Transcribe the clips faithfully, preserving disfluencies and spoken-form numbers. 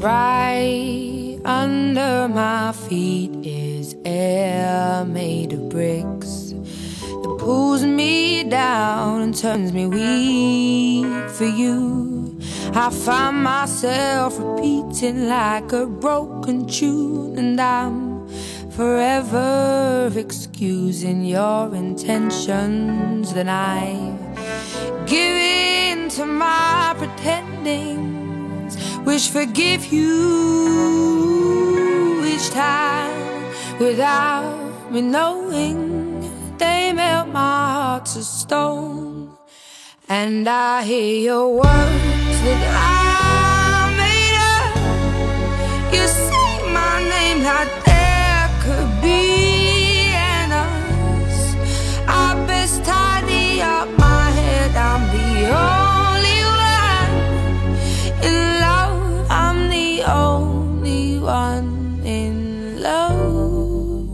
Right under my feet is air made of bricks that pulls me down and turns me weak for you. I find myself repeating like a broken tune, and I'm forever excusing your intentions. Then I give in to my pretendings, which forgive you each time without me knowing. They melt my heart to stone, and I hear your words that I made up. You say my name like there could be an us. I best tidy up my head. I'm the only one in love. I'm the only one in love.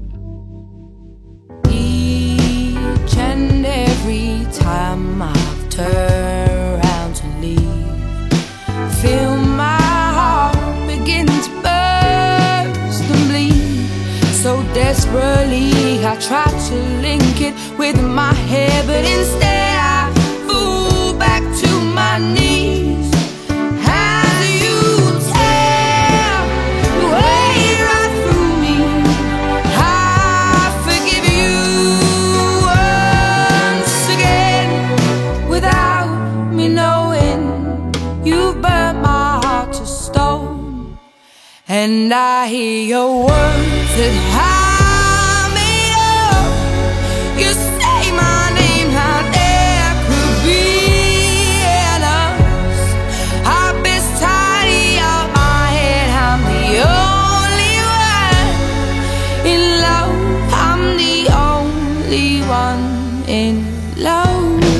Each and every time I've turned around to leave, feel my heart begin to burst and bleed. So desperately I try to link it with my hair, but instead I fall back to my knees. As you tear your way right through me, I forgive you once again without me knowing. You've burnt my heart to stone, and I hear your words that I made up. You say my name like there could be an us. I best tidy up my head. I'm the only one in love. I'm the only one in love.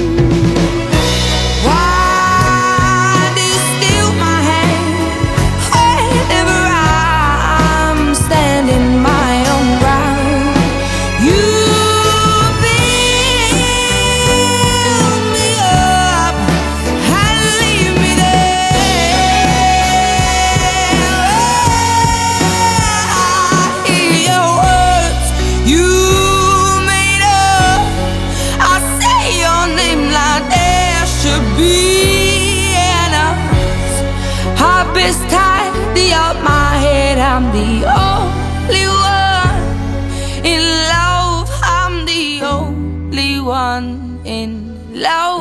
Best tidy up my head. I'm the only one in love. I'm the only one in love.